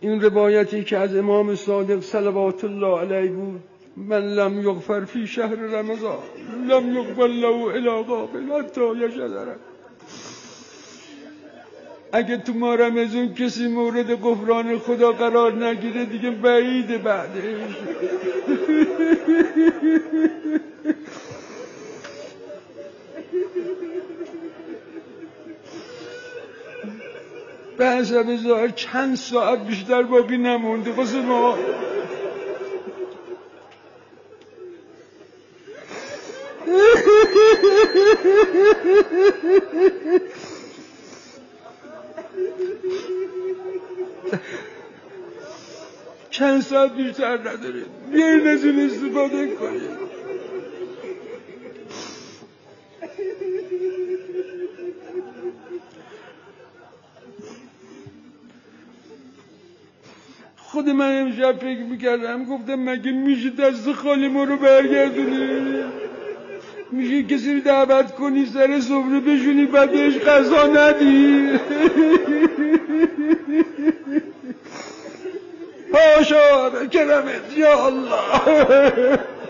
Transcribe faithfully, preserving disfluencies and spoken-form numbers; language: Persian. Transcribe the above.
این روایتی که از امام صادق صلوات الله علیه بود، من لم یغفر فی شهر رمضان لم یقبل له الی قابل حتی یشهد. اگه تو ما رمضان کسی مورد غفران خدا قرار نگیره دیگه بعیده بعدش. به حسب ظاهر چند ساعت بیشتر باقی نمونده واسه ما. چند ساعت بیشتر نداریم، بیاین از این استفاده کنیم. خود من امشب فکر میکردم، گفتم مگه میشه دست خالی ما رو برگردونی؟ میشه کسی رو دعوت کنی سر سفره بشونی بعد بهش غذا ندی؟ حاشا کرمت یا الله.